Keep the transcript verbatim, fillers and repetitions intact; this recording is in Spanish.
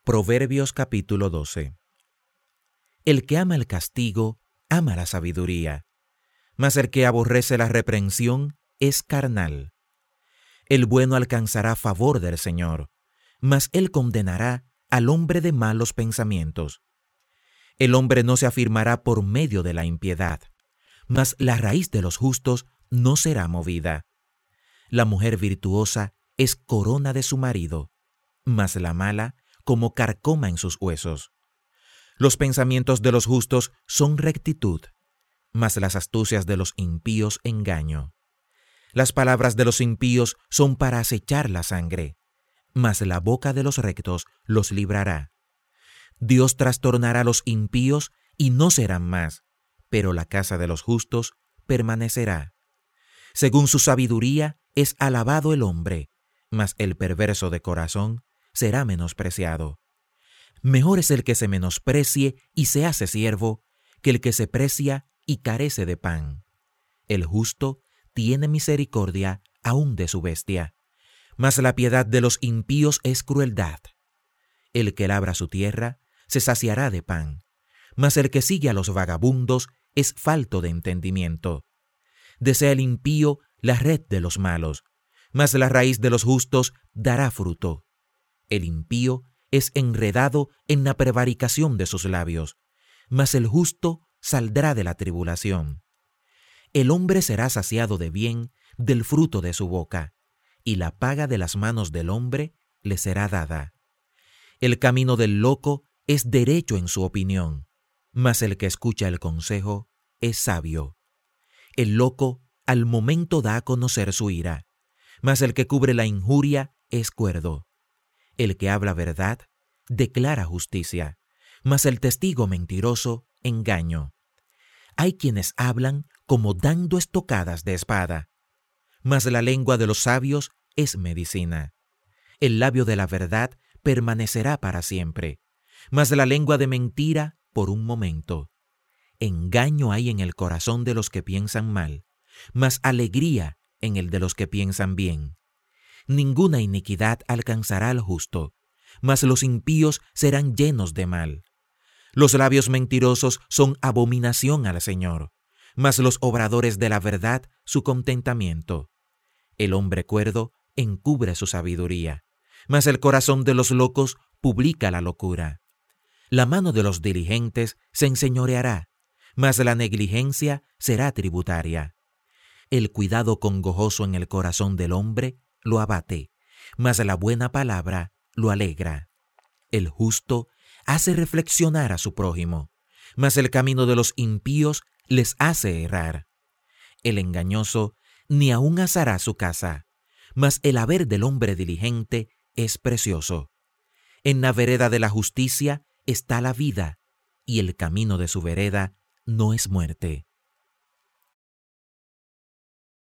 Proverbios capítulo doce. El que ama el castigo, ama la sabiduría, mas el que aborrece la reprensión es carnal. El bueno alcanzará favor del Señor, mas él condenará al hombre de malos pensamientos. El hombre no se afirmará por medio de la impiedad, mas la raíz de los justos no será movida. La mujer virtuosa es corona de su marido, mas la mala como carcoma en sus huesos. Los pensamientos de los justos son rectitud, mas las astucias de los impíos engaño. Las palabras de los impíos son para acechar la sangre, mas la boca de los rectos los librará. Dios trastornará a los impíos y no serán más, pero la casa de los justos permanecerá. Según su sabiduría es alabado el hombre, mas el perverso de corazón será menospreciado. Mejor es el que se menosprecie y se hace siervo, que el que se precia y carece de pan. El justo tiene misericordia aún de su bestia, mas la piedad de los impíos es crueldad. El que labra su tierra se saciará de pan, mas el que sigue a los vagabundos es falto de entendimiento. Desea el impío la red de los malos, mas la raíz de los justos dará fruto. El impío es enredado en la prevaricación de sus labios, mas el justo saldrá de la tribulación. El hombre será saciado de bien del fruto de su boca, y la paga de las manos del hombre le será dada. El camino del loco es derecho en su opinión, mas el que escucha el consejo es sabio. El loco al momento da a conocer su ira, mas el que cubre la injuria es cuerdo. El que habla verdad declara justicia, mas el testigo mentiroso engaño. Hay quienes hablan como dando estocadas de espada, mas la lengua de los sabios es medicina. El labio de la verdad permanecerá para siempre, mas la lengua de mentira por un momento. Engaño hay en el corazón de los que piensan mal, mas alegría en el de los que piensan bien. Ninguna iniquidad alcanzará al justo, mas los impíos serán llenos de mal. Los labios mentirosos son abominación al Señor, mas los obradores de la verdad su contentamiento. El hombre cuerdo encubre su sabiduría, mas el corazón de los locos publica la locura. La mano de los diligentes se enseñoreará, mas la negligencia será tributaria. El cuidado congojoso en el corazón del hombre lo abate, mas la buena palabra lo alegra. El justo hace reflexionar a su prójimo, mas el camino de los impíos les hace errar. El engañoso ni aun asará su casa, mas el haber del hombre diligente es precioso. En la vereda de la justicia está la vida, y el camino de su vereda no es muerte.